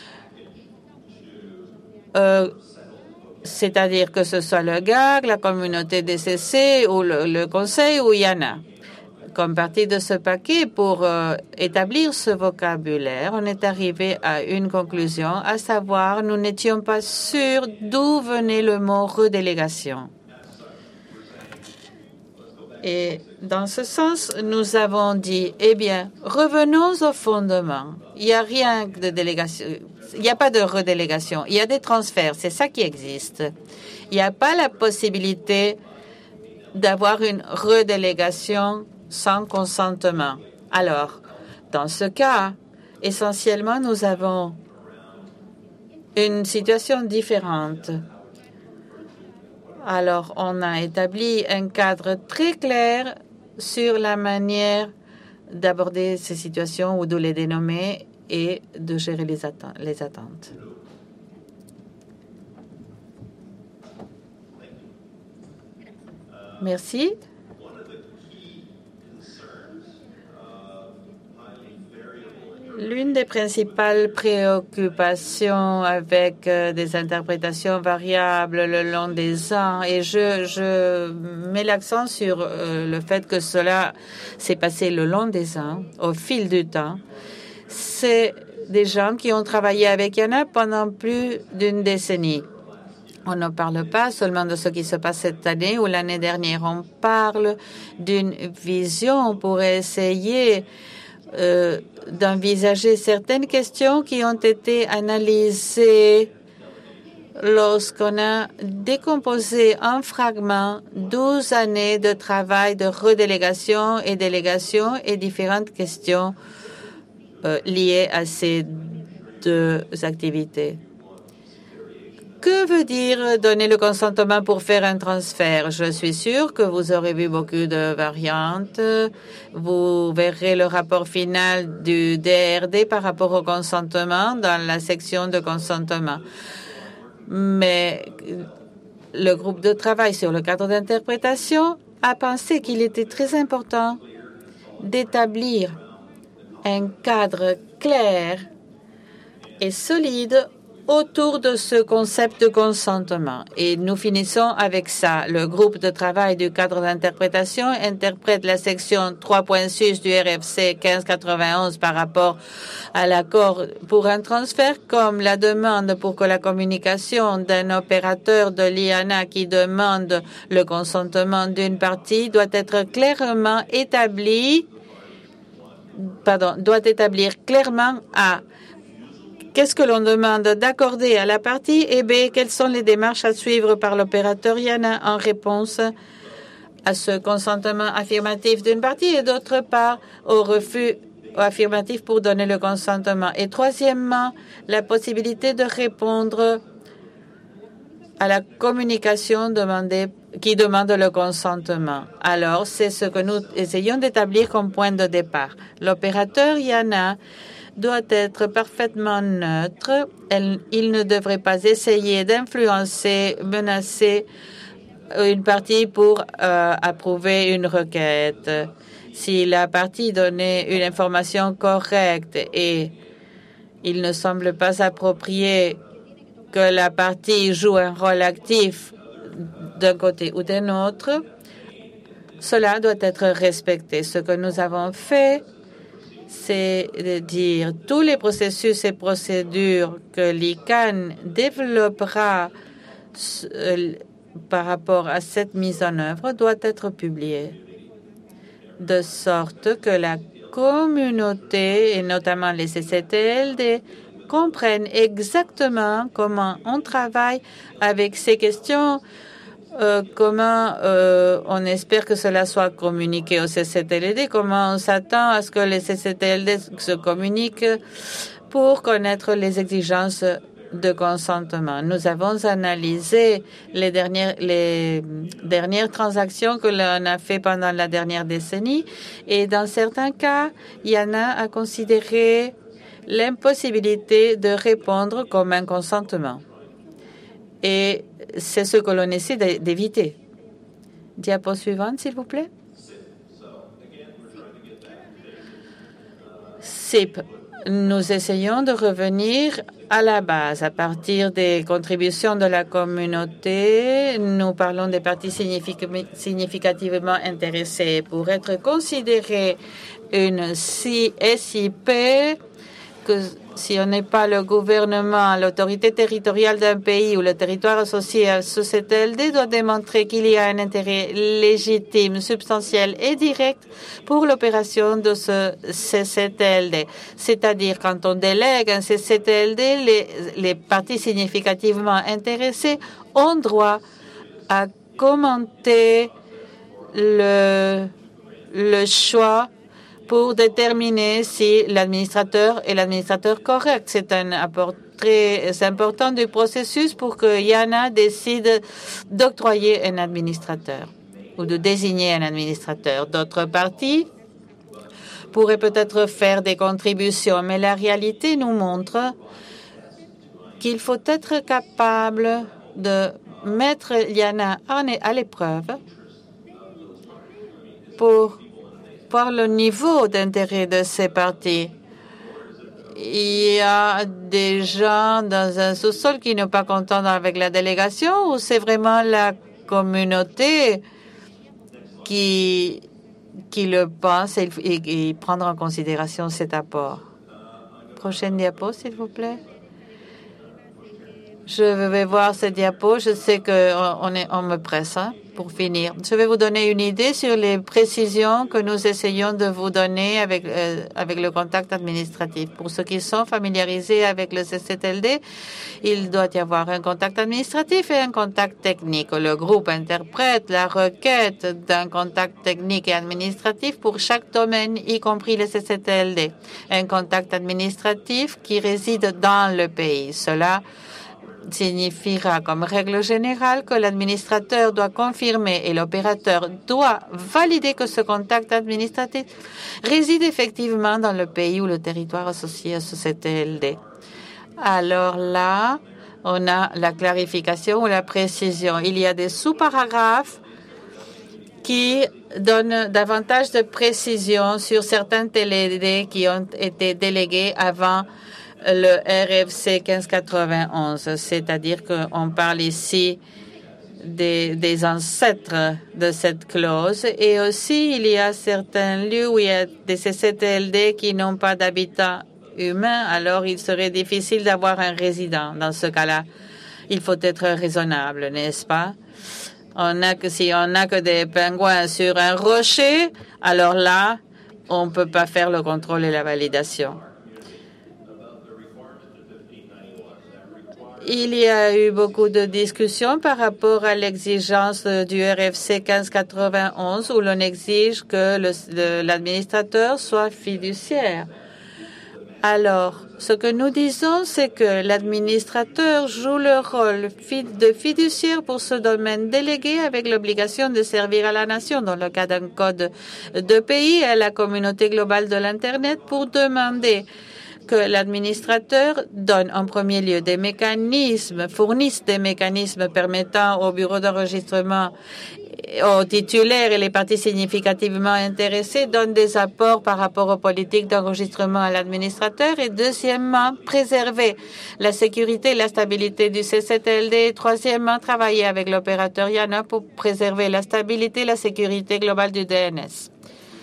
S4: C'est-à-dire que ce soit le GAG, la communauté DCC ou le conseil ou IANA. Comme partie de ce paquet, pour établir ce vocabulaire, on est arrivé à une conclusion, à savoir, nous n'étions pas sûrs d'où venait le mot redélégation. Et dans ce sens, nous avons dit, eh bien, revenons au fondement. Il n'y a rien de délégation, il n'y a pas de redélégation, il y a des transferts, c'est ça qui existe. Il n'y a pas la possibilité d'avoir une redélégation sans consentement. Alors, dans ce cas, essentiellement, nous avons une situation différente. Alors, on a établi un cadre très clair sur la manière d'aborder ces situations ou de les dénommer et de gérer les attentes. Merci. L'une des principales préoccupations avec des interprétations variables le long des ans, et je mets l'accent sur le fait que cela s'est passé le long des ans, au fil du temps, c'est des gens qui ont travaillé avec IANA pendant plus d'une décennie. On ne parle pas seulement de ce qui se passe cette année ou l'année dernière, on parle d'une vision pour essayer d'envisager certaines questions qui ont été analysées lorsqu'on a décomposé en fragments 12 années de travail de redélégation et délégation et différentes questions liées à ces deux activités. Que veut dire donner le consentement pour faire un transfert? Je suis sûre que vous aurez vu beaucoup de variantes. Vous verrez le rapport final du DRD par rapport au consentement dans la section de consentement. Mais le groupe de travail sur le cadre d'interprétation a pensé qu'il était très important d'établir un cadre clair et solide autour de ce concept de consentement. Et nous finissons avec ça. Le groupe de travail du cadre d'interprétation interprète la section 3.6 du RFC 1591 par rapport à l'accord pour un transfert comme la demande pour que la communication d'un opérateur de l'IANA qui demande le consentement d'une partie doit établir clairement A, qu'est-ce que l'on demande d'accorder à la partie et B, quelles sont les démarches à suivre par l'opérateur IANA en réponse à ce consentement affirmatif d'une partie et d'autre part au refus affirmatif pour donner le consentement. Et troisièmement, la possibilité de répondre à la communication qui demande le consentement. Alors, c'est ce que nous essayons d'établir comme point de départ. L'opérateur IANA doit être parfaitement neutre. Il ne devrait pas essayer d'influencer, menacer une partie pour approuver une requête. Si la partie donnait une information correcte et il ne semble pas approprié que la partie joue un rôle actif d'un côté ou d'un autre, cela doit être respecté. Ce que nous avons fait, c'est de dire tous les processus et procédures que l'ICANN développera par rapport à cette mise en œuvre doit être publiés, de sorte que la communauté, et notamment les CCTLD, comprennent exactement comment on travaille avec ces questions, comment on espère que cela soit communiqué au CCTLD, comment on s'attend à ce que les CCTLD se communiquent pour connaître les exigences de consentement. Nous avons analysé les dernières transactions que l'on a fait pendant la dernière décennie et dans certains cas, Yana a considéré l'impossibilité de répondre comme un consentement. Et c'est ce que l'on essaie d'éviter. Diapo suivante, s'il vous plaît. SIP. Nous essayons de revenir à la base. À partir des contributions de la communauté, nous parlons des parties significativement intéressées. Pour être considéré une SIP, que si on n'est pas le gouvernement, l'autorité territoriale d'un pays ou le territoire associé à ce CCTLD doit démontrer qu'il y a un intérêt légitime, substantiel et direct pour l'opération de ce CCTLD. C'est-à-dire, quand on délègue un CCTLD, les parties significativement intéressées ont droit à commenter le choix pour déterminer si l'administrateur est l'administrateur correct. C'est un apport très important du processus pour que Yana décide d'octroyer un administrateur ou de désigner un administrateur. D'autres parties pourraient peut-être faire des contributions, mais la réalité nous montre qu'il faut être capable de mettre Yana à l'épreuve pour voir le niveau d'intérêt de ces partis. Il y a des gens dans un sous-sol qui ne sont pas contents avec la délégation ou c'est vraiment la communauté qui le pense et prendre en considération cet apport. Prochaine diapo, s'il vous plaît. Je vais voir cette diapo. Je sais qu'on me presse pour finir. Je vais vous donner une idée sur les précisions que nous essayons de vous donner avec le contact administratif. Pour ceux qui sont familiarisés avec le CCTLD, il doit y avoir un contact administratif et un contact technique. Le groupe interprète la requête d'un contact technique et administratif pour chaque domaine, y compris le CCTLD. Un contact administratif qui réside dans le pays. Cela signifiera comme règle générale que l'administrateur doit confirmer et l'opérateur doit valider que ce contact administratif réside effectivement dans le pays ou le territoire associé à ce CTLD. Alors là, on a la clarification ou la précision. Il y a des sous-paragraphes qui donnent davantage de précision sur certains TLD qui ont été délégués avant le RFC 1591, c'est-à-dire qu'on parle ici des ancêtres de cette clause et aussi il y a certains lieux où il y a des CCTLD qui n'ont pas d'habitat humain, alors il serait difficile d'avoir un résident. Dans ce cas-là, il faut être raisonnable, n'est-ce pas? Si on n'a que des pingouins sur un rocher, alors là, on ne peut pas faire le contrôle et la validation. Il y a eu beaucoup de discussions par rapport à l'exigence du RFC 1591 où l'on exige que l'administrateur soit fiduciaire. Alors, ce que nous disons, c'est que l'administrateur joue le rôle de fiduciaire pour ce domaine délégué avec l'obligation de servir à la nation dans le cas d'un code de pays à la communauté globale de l'Internet pour demander que l'administrateur donne en premier lieu fournisse des mécanismes permettant au bureau d'enregistrement, aux titulaires et les parties significativement intéressées donnent des apports par rapport aux politiques d'enregistrement à l'administrateur et deuxièmement, préserver la sécurité et la stabilité du CCTLD et troisièmement, travailler avec l'opérateur Yana pour préserver la stabilité et la sécurité globale du DNS.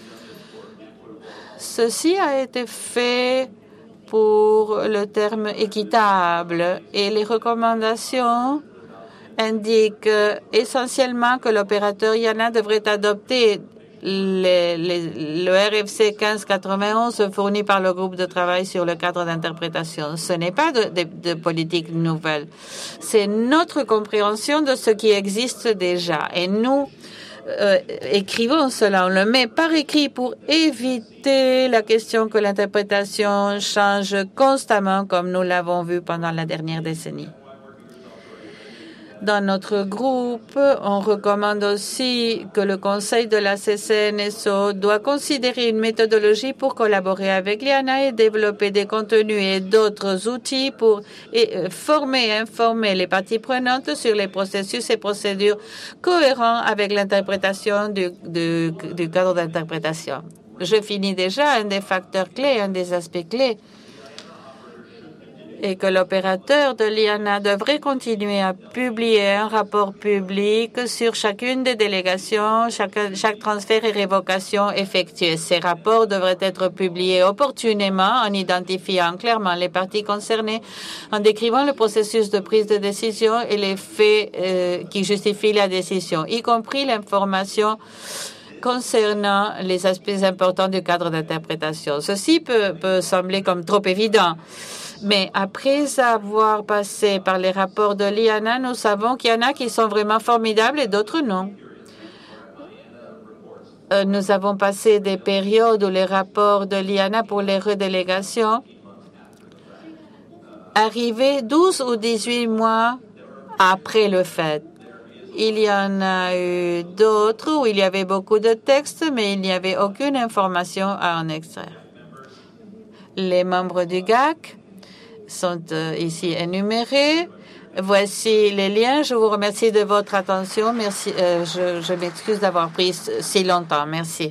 S4: Ceci a été fait pour le terme équitable et les recommandations indiquent essentiellement que l'opérateur Yana devrait adopter le RFC 1591 fourni par le groupe de travail sur le cadre d'interprétation. Ce n'est pas de politique nouvelle. C'est notre compréhension de ce qui existe déjà. Et nous écrivons cela, on le met par écrit pour éviter la question que l'interprétation change constamment comme nous l'avons vu pendant la dernière décennie. Dans notre groupe, on recommande aussi que le Conseil de la CCNSO doit considérer une méthodologie pour collaborer avec l'IANA et développer des contenus et d'autres outils pour former et informer les parties prenantes sur les processus et procédures cohérents avec l'interprétation du cadre d'interprétation. Je finis déjà. Un des facteurs clés, un des aspects clés et que l'opérateur de l'IANA devrait continuer à publier un rapport public sur chacune des délégations, chaque transfert et révocation effectué. Ces rapports devraient être publiés opportunément en identifiant clairement les parties concernées, en décrivant le processus de prise de décision et les faits qui justifient la décision, y compris l'information concernant les aspects importants du cadre d'interprétation. Ceci peut sembler comme trop évident. Mais après avoir passé par les rapports de l'IANA, nous savons qu'il y en a qui sont vraiment formidables et d'autres non. Nous avons passé des périodes où les rapports de l'IANA pour les redélégations arrivaient 12 ou 18 mois après le fait. Il y en a eu d'autres où il y avait beaucoup de textes, mais il n'y avait aucune information à en extraire. Les membres du GAC sont ici énumérés. Voici les liens. Je vous remercie de votre attention. Merci. Je m'excuse d'avoir pris si longtemps. Merci.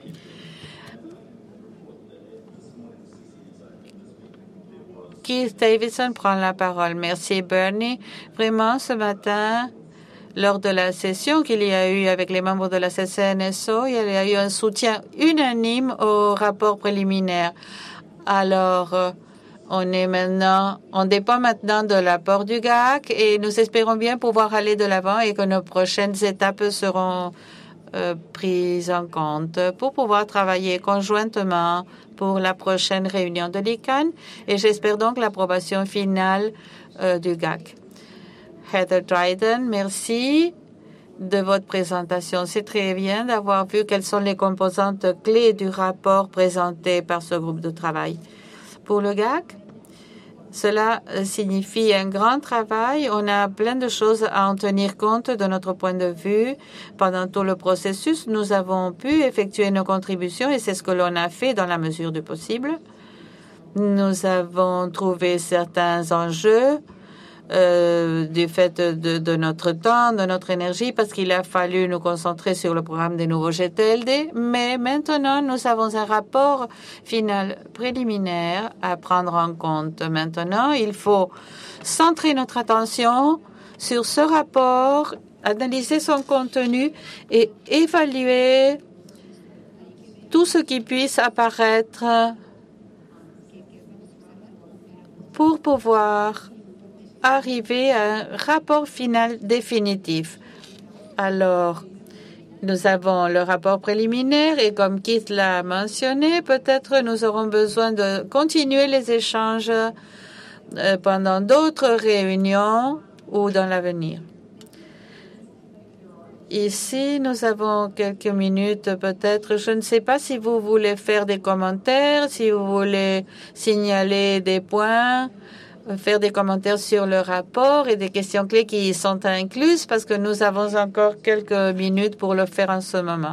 S4: Keith Davidson prend la parole. Merci, Bernie. Vraiment, ce matin, lors de la session qu'il y a eu avec les membres de la CCNSO, il y a eu un soutien unanime au rapport préliminaire. Alors, on dépend maintenant de l'apport du GAC et nous espérons bien pouvoir aller de l'avant et que nos prochaines étapes seront prises en compte pour pouvoir travailler conjointement pour la prochaine réunion de l'ICANN et j'espère donc l'approbation finale du GAC. Heather Dryden, merci de votre présentation. C'est très bien d'avoir vu quelles sont les composantes clés du rapport présenté par ce groupe de travail. Pour le GAC, cela signifie un grand travail. On a plein de choses à en tenir compte de notre point de vue. Pendant tout le processus, nous avons pu effectuer nos contributions et c'est ce que l'on a fait dans la mesure du possible. Nous avons trouvé certains enjeux du fait de notre temps, de notre énergie, parce qu'il a fallu nous concentrer sur le programme des nouveaux GTLD. Mais maintenant, nous avons un rapport final préliminaire à prendre en compte. Maintenant, il faut centrer notre attention sur ce rapport, analyser son contenu et évaluer tout ce qui puisse apparaître pour pouvoir arriver à un rapport final définitif. Alors, nous avons le rapport préliminaire et comme Keith l'a mentionné, peut-être nous aurons besoin de continuer les échanges pendant d'autres réunions ou dans l'avenir. Ici, nous avons quelques minutes peut-être. Je ne sais pas si vous voulez faire des commentaires, si vous voulez signaler des points, faire des commentaires sur le rapport et des questions clés qui sont incluses parce que nous avons encore quelques minutes pour le faire en ce moment.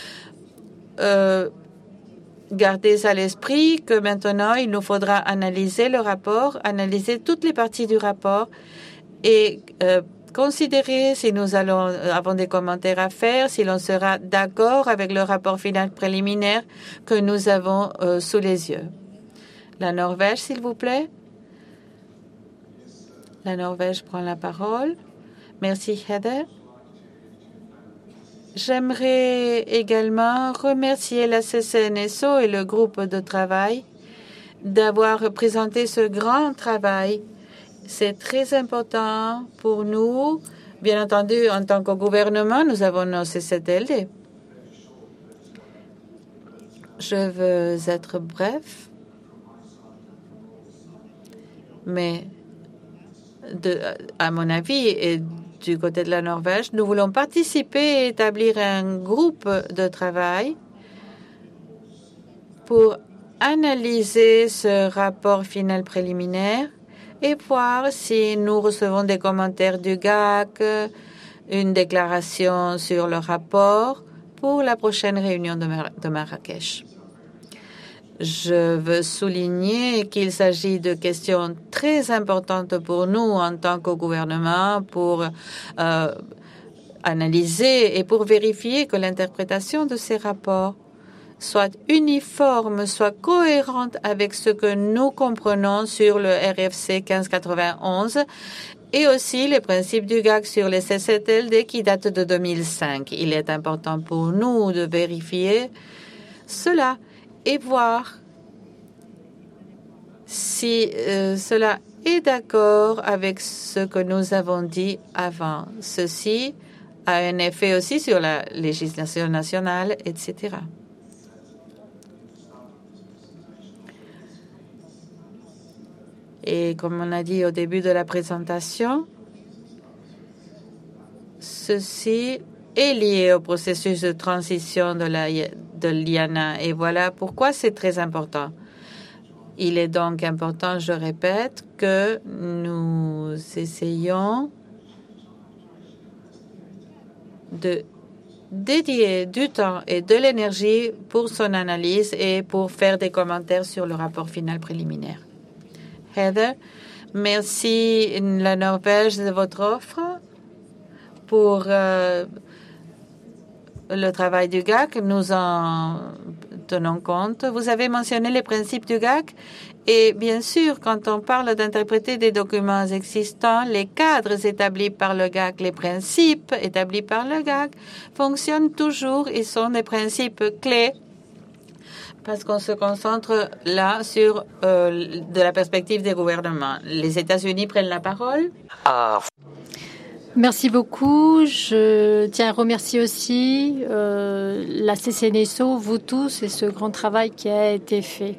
S4: Gardez à l'esprit que maintenant, il nous faudra analyser le rapport, analyser toutes les parties du rapport et considérer si nous avons des commentaires à faire, si l'on sera d'accord avec le rapport final préliminaire que nous avons sous les yeux. La Norvège, s'il vous plaît. La Norvège prend la parole. Merci, Heather. J'aimerais également remercier la CCNSO et le groupe de travail d'avoir présenté ce grand travail. C'est très important pour nous. Bien entendu, en tant que gouvernement, nous avons nos CCTLD. Je veux être bref, mais à mon avis, et du côté de la Norvège, nous voulons participer et établir un groupe de travail pour analyser ce rapport final préliminaire et voir si nous recevons des commentaires du GAC, une déclaration sur le rapport pour la prochaine réunion de Marrakech. Je veux souligner qu'il s'agit de questions très importantes pour nous en tant que gouvernement pour analyser et pour vérifier que l'interprétation de ces rapports soit uniforme, soit cohérente avec ce que nous comprenons sur le RFC 1591 et aussi les principes du GAC sur les CCTLD qui datent de 2005. Il est important pour nous de vérifier cela et voir si cela est d'accord avec ce que nous avons dit avant. Ceci a un effet aussi sur la législation nationale, etc. Et comme on a dit au début de la présentation, ceci est lié au processus de transition de l'IANA. Et voilà pourquoi c'est très important. Il est donc important, je répète, que nous essayons de dédier du temps et de l'énergie pour son analyse et pour faire des commentaires sur le rapport final préliminaire. Heather, merci la Norvège de votre offre pour le travail du GAC. Nous en tenons compte. Vous avez mentionné les principes du GAC et bien sûr, quand on parle d'interpréter des documents existants, les cadres établis par le GAC, les principes établis par le GAC fonctionnent toujours et sont des principes clés parce qu'on se concentre là sur de la perspective des gouvernements. Les États-Unis prennent la parole.
S2: Merci beaucoup. Je tiens à remercier aussi la CCNSO, vous tous, et ce grand travail qui a été fait.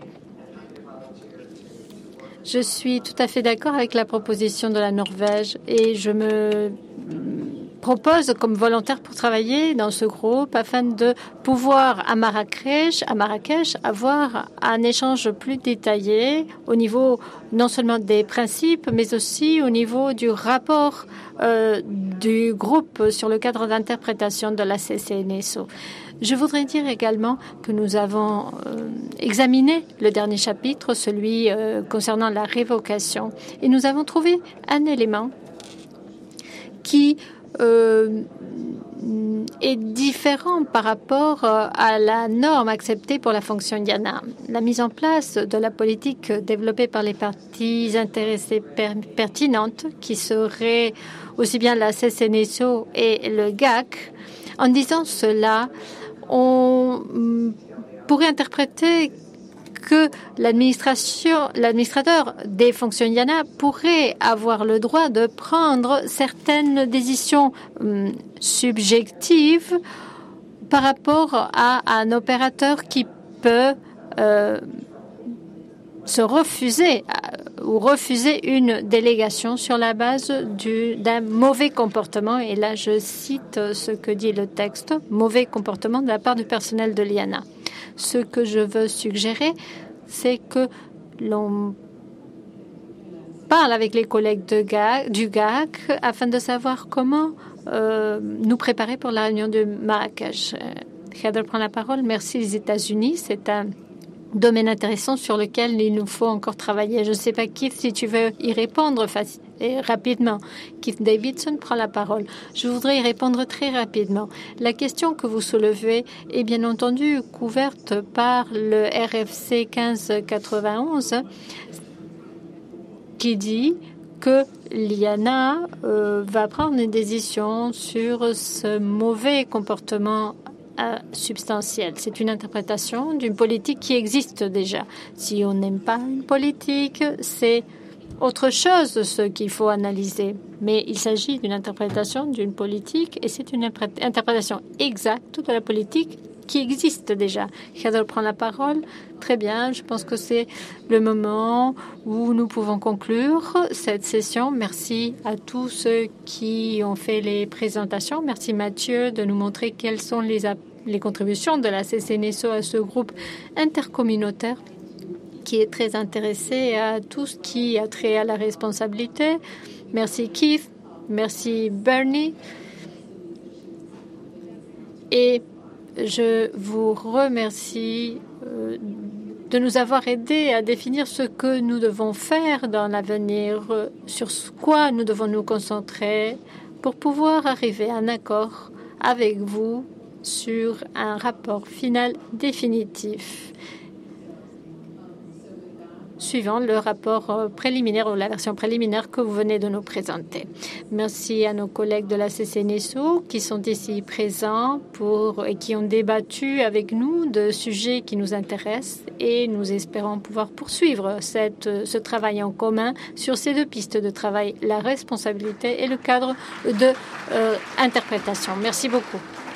S2: Je suis tout à fait d'accord avec la proposition de la Norvège et je me propose comme volontaire pour travailler dans ce groupe afin de pouvoir à Marrakech avoir un échange plus détaillé au niveau non seulement des principes mais aussi au niveau du rapport du groupe sur le cadre d'interprétation de la CCNSO. Je voudrais dire également que nous avons examiné le dernier chapitre, celui concernant la révocation, et nous avons trouvé un élément qui est différent par rapport à la norme acceptée pour la fonction IANA. La mise en place de la politique développée par les parties intéressées pertinentes, qui seraient aussi bien la CCNSO et le GAC. En disant cela, on pourrait interpréter que l'administrateur des fonctions IANA pourrait avoir le droit de prendre certaines décisions subjectives par rapport à un opérateur qui peut se refuser ou refuser une délégation sur la base d'un mauvais comportement. Et là, je cite ce que dit le texte, mauvais comportement de la part du personnel de l'IANA. Ce que je veux suggérer, c'est que l'on parle avec les collègues du GAC afin de savoir comment nous préparer pour la réunion de Marrakech. Heather prend la parole. Merci les États-Unis. C'est un domaine intéressant sur lequel il nous faut encore travailler. Je ne sais pas, Keith, si tu veux y répondre rapidement. Keith Davidson prend la parole. Je voudrais y répondre très rapidement. La question que vous soulevez est bien entendu couverte par le RFC 1591 qui dit que l'IANA va prendre une décision sur ce mauvais comportement substantielle. C'est une interprétation d'une politique qui existe déjà. Si on n'aime pas une politique, c'est autre chose ce qu'il faut analyser. Mais il s'agit d'une interprétation d'une politique et c'est une interprétation exacte de la politique qui existe déjà. Heather prend la parole. Très bien, je pense que c'est le moment où nous pouvons conclure cette session. Merci à tous ceux qui ont fait les présentations. Merci Mathieu de nous montrer quelles sont les contributions de la CCNSO à ce groupe intercommunautaire qui est très intéressé à tout ce qui a trait à la responsabilité. Merci Keith, merci Bernie. Et je vous remercie de nous avoir aidés à définir ce que nous devons faire dans l'avenir, sur quoi nous devons nous concentrer pour pouvoir arriver à un accord avec vous sur un rapport final définitif suivant le rapport préliminaire ou la version préliminaire que vous venez de nous présenter. Merci à nos collègues de la CCNSO qui sont ici présents et qui ont débattu avec nous de sujets qui nous intéressent et nous espérons pouvoir poursuivre ce travail en commun sur ces deux pistes de travail, la responsabilité et le cadre de interprétation. Merci beaucoup.